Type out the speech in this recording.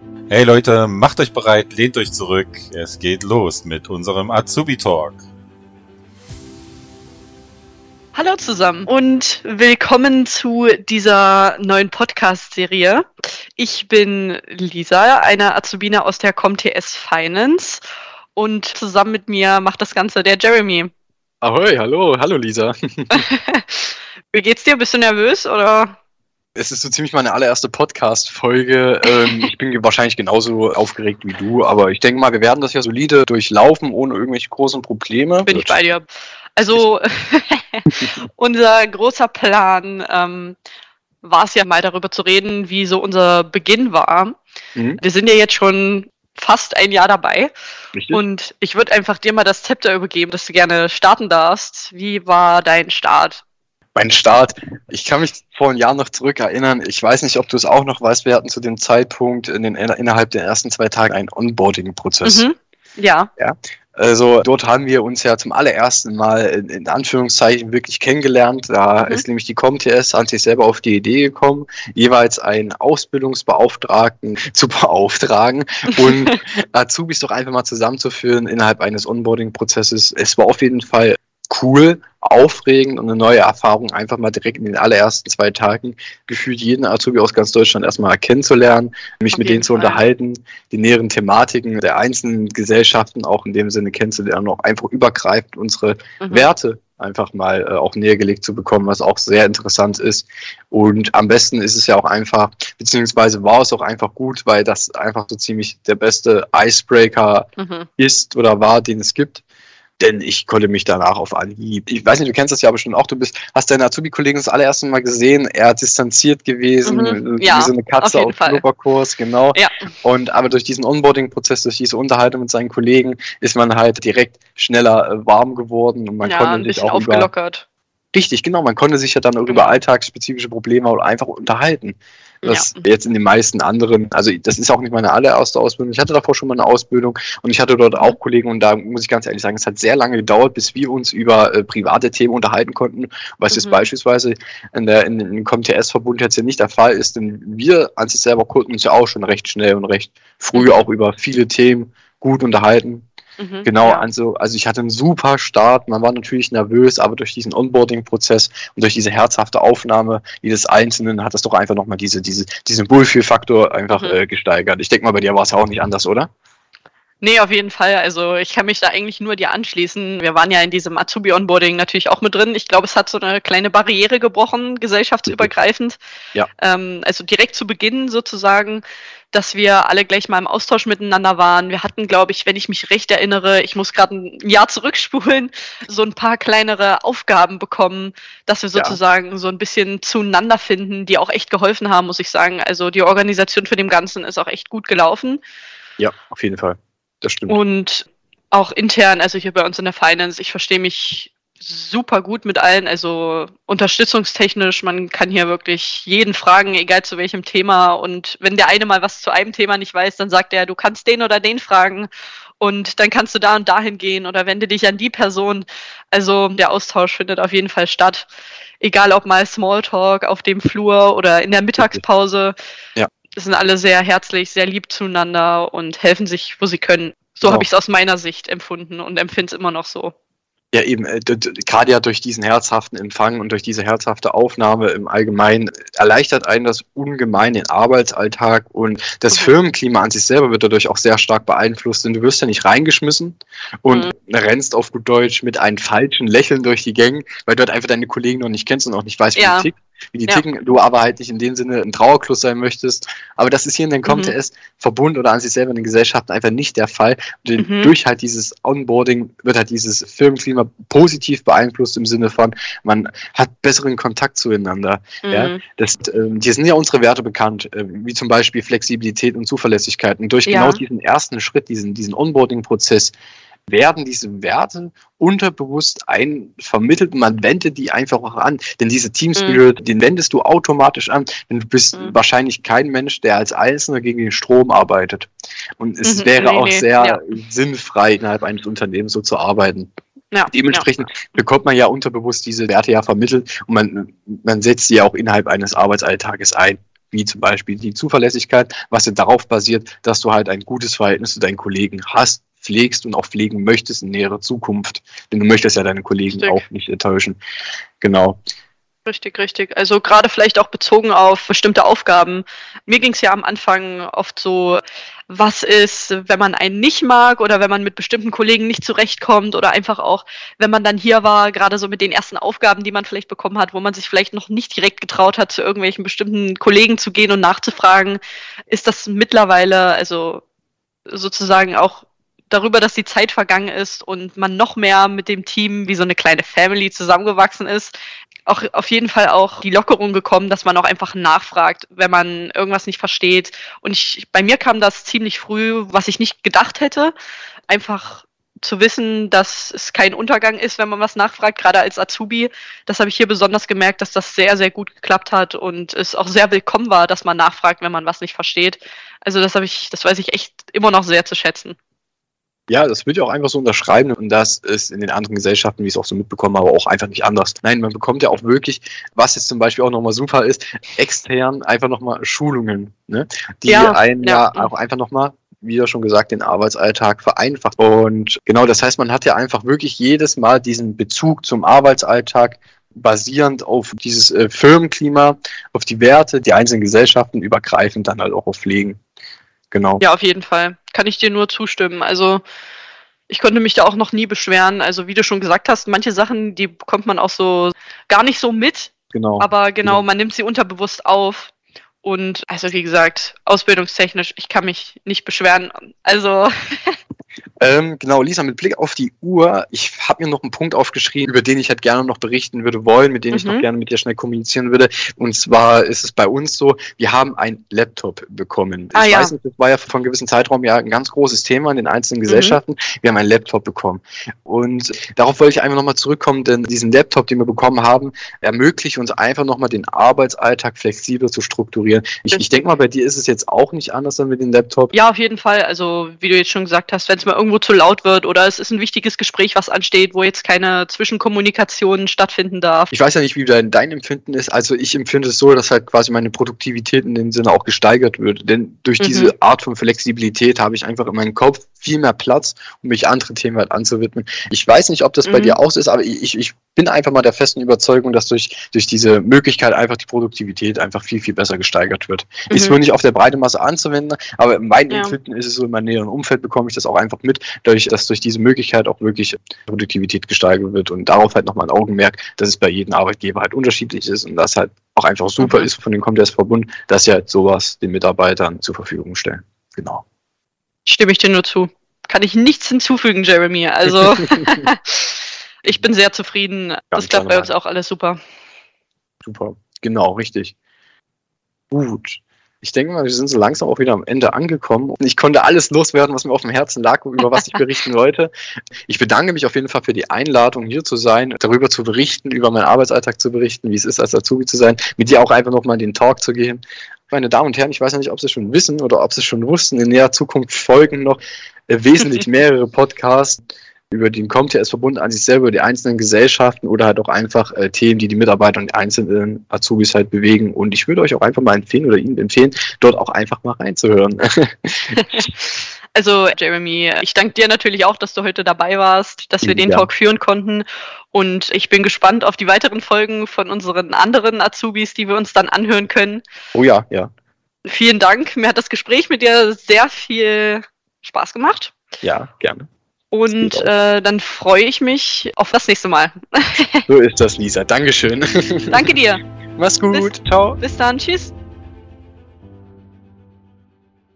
Hey Leute, macht euch bereit, lehnt euch zurück. Es geht los mit unserem Azubi-Talk. Hallo zusammen und willkommen zu dieser neuen Podcast-Serie. Ich bin Lisa, eine Azubine aus der ComTS Finance und zusammen mit mir macht das Ganze der Jeremy. Ahoi, hallo Lisa. Wie geht's dir? Bist du nervös oder? Es ist so ziemlich meine allererste Podcast-Folge. Ich bin wahrscheinlich genauso aufgeregt wie du, aber ich denke mal, wir werden das ja solide durchlaufen, ohne irgendwelche großen Probleme. Bin ich bei dir. Also, unser großer Plan war es ja mal darüber zu reden, wie so unser Beginn war. Wir sind ja jetzt schon fast ein Jahr dabei. Richtig? Und ich würde einfach dir mal das Zepter übergeben, dass du gerne starten darfst. Wie war dein Start? Mein Start, ich kann mich vor einem Jahr noch zurückerinnern, ich weiß nicht, ob du es auch noch weißt, wir hatten zu dem Zeitpunkt innerhalb der ersten 2 Tage einen Onboarding-Prozess. Ja. Also dort haben wir uns ja zum allerersten Mal in Anführungszeichen wirklich kennengelernt. Da ist nämlich die ComTS an sich selber auf die Idee gekommen, jeweils einen Ausbildungsbeauftragten zu beauftragen und Azubis doch einfach mal zusammenzuführen innerhalb eines Onboarding-Prozesses. Es war auf jeden Fall cool, aufregend und eine neue Erfahrung, einfach mal direkt in den allerersten 2 Tagen gefühlt jeden Azubi aus ganz Deutschland erstmal kennenzulernen, mich mit denen zu unterhalten, die näheren Thematiken der einzelnen Gesellschaften auch in dem Sinne kennenzulernen, auch einfach übergreifend unsere Werte einfach mal auch näher gelegt zu bekommen, was auch sehr interessant ist. Und am besten ist es ja auch einfach, beziehungsweise war es auch einfach gut, weil das einfach so ziemlich der beste Icebreaker ist oder war, den es gibt. Denn ich konnte mich danach auf Anhieb. Ich weiß nicht, du kennst das ja bestimmt auch. Hast deine Azubi-Kollegen das allererste Mal gesehen. Er hat distanziert gewesen, wie so eine Katze auf Schnupperkurs, genau. Ja. Aber durch diesen Onboarding-Prozess, durch diese Unterhaltung mit seinen Kollegen, ist man halt direkt schneller warm geworden und man konnte ein bisschen aufgelockert. Richtig, genau. Man konnte sich ja dann auch über alltagsspezifische Probleme einfach unterhalten. Das jetzt in den meisten anderen, also das ist auch nicht meine allererste Ausbildung. Ich hatte davor schon mal eine Ausbildung und ich hatte dort auch Kollegen und da muss ich ganz ehrlich sagen, es hat sehr lange gedauert, bis wir uns über private Themen unterhalten konnten, was jetzt beispielsweise in ComTS-Verbund jetzt hier nicht der Fall ist, denn wir an sich selber konnten uns ja auch schon recht schnell und recht früh auch über viele Themen gut unterhalten. Genau, also ich hatte einen super Start, man war natürlich nervös, aber durch diesen Onboarding-Prozess und durch diese herzhafte Aufnahme jedes Einzelnen hat das doch einfach nochmal diesen Wohlfühlfaktor einfach gesteigert. Ich denke mal, bei dir war es ja auch nicht anders, oder? Nee, auf jeden Fall. Also ich kann mich da eigentlich nur dir anschließen. Wir waren ja in diesem Azubi-Onboarding natürlich auch mit drin. Ich glaube, es hat so eine kleine Barriere gebrochen, gesellschaftsübergreifend. Ja. Also direkt zu Beginn sozusagen, dass wir alle gleich mal im Austausch miteinander waren. Wir hatten, glaube ich, wenn ich mich recht erinnere, ich muss gerade ein Jahr zurückspulen, so ein paar kleinere Aufgaben bekommen, dass wir sozusagen so ein bisschen zueinander finden, die auch echt geholfen haben, muss ich sagen. Also die Organisation für dem Ganzen ist auch echt gut gelaufen. Ja, auf jeden Fall. Das stimmt. Und auch intern, also hier bei uns in der Finance, ich verstehe mich super gut mit allen, also unterstützungstechnisch, man kann hier wirklich jeden fragen, egal zu welchem Thema, und wenn der eine mal was zu einem Thema nicht weiß, dann sagt er, du kannst den oder den fragen und dann kannst du da und dahin gehen oder wende dich an die Person. Also der Austausch findet auf jeden Fall statt, egal ob mal Smalltalk auf dem Flur oder in der Mittagspause. Ja. Das sind alle sehr herzlich, sehr lieb zueinander und helfen sich, wo sie können. So habe ich es aus meiner Sicht empfunden und empfinde es immer noch so. Ja, eben, gerade ja durch diesen herzhaften Empfang und durch diese herzhafte Aufnahme im Allgemeinen erleichtert einen das ungemein den Arbeitsalltag und das Firmenklima an sich selber wird dadurch auch sehr stark beeinflusst, denn du wirst ja nicht reingeschmissen und rennst auf gut Deutsch mit einem falschen Lächeln durch die Gänge, weil du halt einfach deine Kollegen noch nicht kennst und auch nicht weißt, wie die ticken, du aber halt nicht in dem Sinne ein Trauerklos sein möchtest. Aber das ist hier in den ComTS-Verbund oder an sich selber in den Gesellschaften einfach nicht der Fall. Durch halt dieses Onboarding wird halt dieses Firmenklima positiv beeinflusst im Sinne von, man hat besseren Kontakt zueinander. Ja? Hier sind ja unsere Werte bekannt, wie zum Beispiel Flexibilität und Zuverlässigkeit. Und durch genau diesen ersten Schritt, diesen Onboarding-Prozess, werden diese Werte unterbewusst vermittelt und man wendet die einfach auch an. Denn diese Team Spirit, den wendest du automatisch an, denn du bist wahrscheinlich kein Mensch, der als Einzelner gegen den Strom arbeitet. Und es wäre auch sehr sinnfrei, innerhalb eines Unternehmens so zu arbeiten. Ja, dementsprechend bekommt man ja unterbewusst diese Werte ja vermittelt und man setzt sie ja auch innerhalb eines Arbeitsalltages ein. wie zum Beispiel die Zuverlässigkeit, was ja darauf basiert, dass du halt ein gutes Verhältnis zu deinen Kollegen hast, pflegst und auch pflegen möchtest in näherer Zukunft. Denn du möchtest ja deine Kollegen auch nicht enttäuschen. Genau. Richtig, richtig. Also gerade vielleicht auch bezogen auf bestimmte Aufgaben. Mir ging es ja am Anfang oft so, was ist, wenn man einen nicht mag oder wenn man mit bestimmten Kollegen nicht zurechtkommt oder einfach auch, wenn man dann hier war, gerade so mit den ersten Aufgaben, die man vielleicht bekommen hat, wo man sich vielleicht noch nicht direkt getraut hat, zu irgendwelchen bestimmten Kollegen zu gehen und nachzufragen, ist das mittlerweile, also sozusagen auch darüber, dass die Zeit vergangen ist und man noch mehr mit dem Team wie so eine kleine Family zusammengewachsen ist, auch auf jeden Fall auch die Lockerung gekommen, dass man auch einfach nachfragt, wenn man irgendwas nicht versteht. Und bei mir kam das ziemlich früh, was ich nicht gedacht hätte, einfach zu wissen, dass es kein Untergang ist, wenn man was nachfragt, gerade als Azubi. Das habe ich hier besonders gemerkt, dass das sehr, sehr gut geklappt hat und es auch sehr willkommen war, dass man nachfragt, wenn man was nicht versteht. Also das weiß ich echt immer noch sehr zu schätzen. Ja, das würde ich auch einfach so unterschreiben und das ist in den anderen Gesellschaften, wie ich es auch so mitbekommen habe, auch einfach nicht anders. Nein, man bekommt ja auch wirklich, was jetzt zum Beispiel auch nochmal super ist, extern einfach nochmal Schulungen, ne? Die einen ja auch einfach nochmal, wie ja schon gesagt, den Arbeitsalltag vereinfacht. Und genau, das heißt, man hat ja einfach wirklich jedes Mal diesen Bezug zum Arbeitsalltag basierend auf dieses Firmenklima, auf die Werte, die einzelnen Gesellschaften übergreifend dann halt auch auf pflegen. Genau. Ja, auf jeden Fall. Kann ich dir nur zustimmen. Also ich konnte mich da auch noch nie beschweren. Also wie du schon gesagt hast, manche Sachen, die bekommt man auch so gar nicht so mit. Genau. Aber genau, man nimmt sie unterbewusst auf. Und also wie gesagt, ausbildungstechnisch, ich kann mich nicht beschweren. Also genau, Lisa, mit Blick auf die Uhr, ich habe mir noch einen Punkt aufgeschrieben, über den ich halt gerne noch berichten würde wollen, mit dem ich noch gerne mit dir schnell kommunizieren würde. Und zwar ist es bei uns so, wir haben einen Laptop bekommen. Ich weiß nicht, das war ja von einem gewissen Zeitraum ja ein ganz großes Thema in den einzelnen Gesellschaften. Wir haben einen Laptop bekommen. Und darauf wollte ich einfach nochmal zurückkommen, denn diesen Laptop, den wir bekommen haben, ermöglicht uns einfach nochmal den Arbeitsalltag flexibler zu strukturieren. Ich denke mal, bei dir ist es jetzt auch nicht anders dann mit dem Laptop. Ja, auf jeden Fall. Also wie du jetzt schon gesagt hast, wenn es mal irgendwo zu laut wird oder es ist ein wichtiges Gespräch, was ansteht, wo jetzt keine Zwischenkommunikation stattfinden darf. Ich weiß ja nicht, wie dein Empfinden ist. Also ich empfinde es so, dass halt quasi meine Produktivität in dem Sinne auch gesteigert wird. Denn durch diese Art von Flexibilität habe ich einfach in meinem Kopf viel mehr Platz, um mich andere Themen halt anzuwidmen. Ich weiß nicht, ob das bei dir auch so ist, aber ich bin einfach mal der festen Überzeugung, dass durch diese Möglichkeit einfach die Produktivität einfach viel, viel besser gesteigert wird. Ist wohl nicht auf der breiten Masse anzuwenden, aber in meinem Empfinden ist es so, in meinem näheren Umfeld bekomme ich das auch einfach mit, dass durch diese Möglichkeit auch wirklich Produktivität gesteigert wird und darauf halt nochmal ein Augenmerk, dass es bei jedem Arbeitgeber halt unterschiedlich ist und das halt auch einfach super ist von dem Comdesk-Verbund, dass sie halt sowas den Mitarbeitern zur Verfügung stellen. Genau. Stimme ich dir nur zu. Kann ich nichts hinzufügen, Jeremy. Also ich bin sehr zufrieden. Das klappt bei uns auch alles super. Super, genau, richtig. Gut. Ich denke mal, wir sind so langsam auch wieder am Ende angekommen. Ich konnte alles loswerden, was mir auf dem Herzen lag, über was ich berichten wollte. Ich bedanke mich auf jeden Fall für die Einladung, hier zu sein, darüber zu berichten, über meinen Arbeitsalltag zu berichten, wie es ist, als Azubi zu sein, mit dir auch einfach nochmal in den Talk zu gehen. Meine Damen und Herren, ich weiß ja nicht, ob Sie es schon wissen oder ob Sie es schon wussten, in näherer Zukunft folgen noch wesentlich mehrere Podcasts über den ComTS-Verbund an sich selber, über die einzelnen Gesellschaften oder halt auch einfach Themen, die Mitarbeiter und die einzelnen Azubis halt bewegen. Und ich würde euch auch einfach mal empfehlen oder Ihnen empfehlen, dort auch einfach mal reinzuhören. Also Jeremy, ich danke dir natürlich auch, dass du heute dabei warst, dass wir den Talk führen konnten. Und ich bin gespannt auf die weiteren Folgen von unseren anderen Azubis, die wir uns dann anhören können. Oh ja, ja. Vielen Dank. Mir hat das Gespräch mit dir sehr viel Spaß gemacht. Ja, gerne. Und dann freue ich mich auf das nächste Mal. So ist das, Lisa. Dankeschön. Danke dir. Mach's gut. Ciao. Bis dann. Tschüss.